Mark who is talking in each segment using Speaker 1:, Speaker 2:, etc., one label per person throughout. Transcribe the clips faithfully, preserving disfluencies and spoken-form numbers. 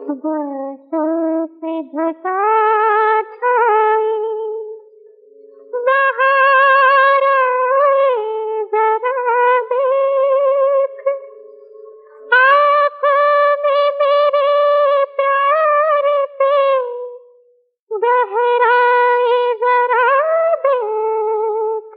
Speaker 1: गुलशन से घटा छाई बहार आई जरा देख आँखों में मेरे प्यार से गहराई जरा देख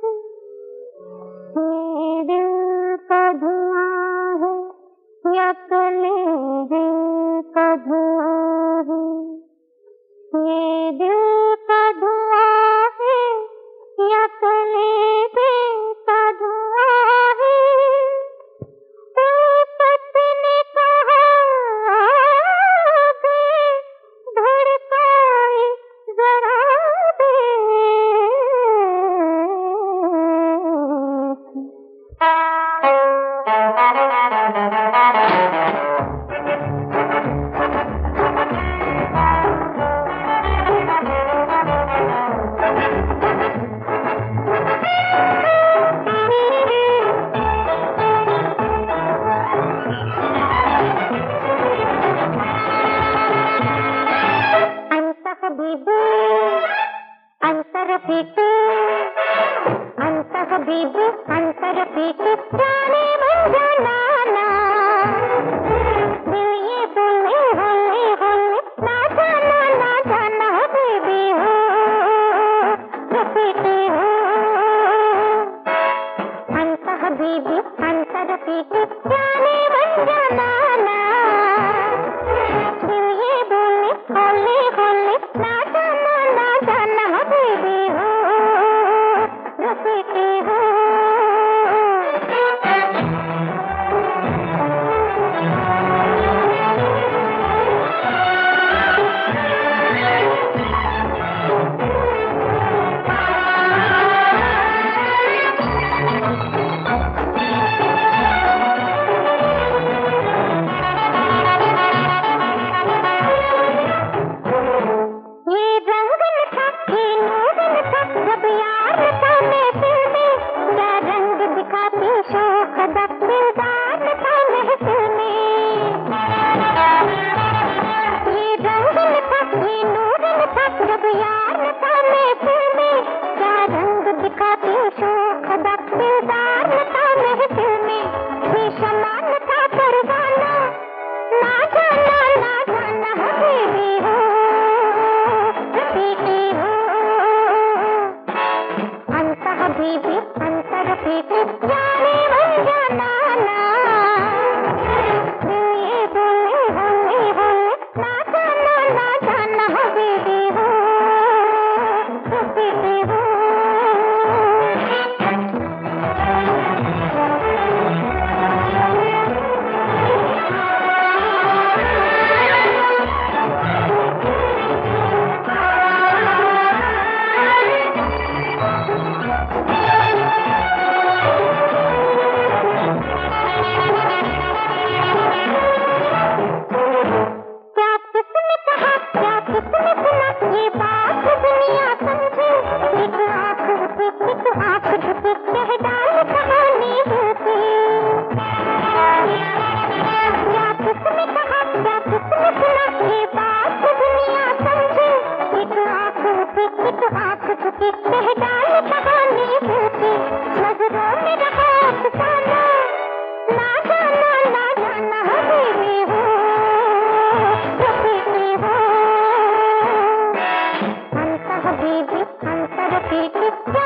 Speaker 1: ये दिल का धुआं है या कलेजे का धुआं है ये दिल का धुआं है या कलेजे का धुआं है उल्फत ने कहा आगे धड़काई जरा हबीबी अंतर पीते अंत हबीबी अंतर पीते जाने मन जाना दिल ये बोले होले होले ना जाना ना जाना हबीबी हो रफीकी हो अंत हबीबी अंतर पीते जाने मन जाना दिल ये बोले होले होले ना जाना ना जाना हबीबी हो रफीकी हो हबीबी अंतर पीते जाने मन जाना दिल ये बोले होले होले ना जाना ना जाना हबीबी हो रफीकी हो हबीबी अंतर पीते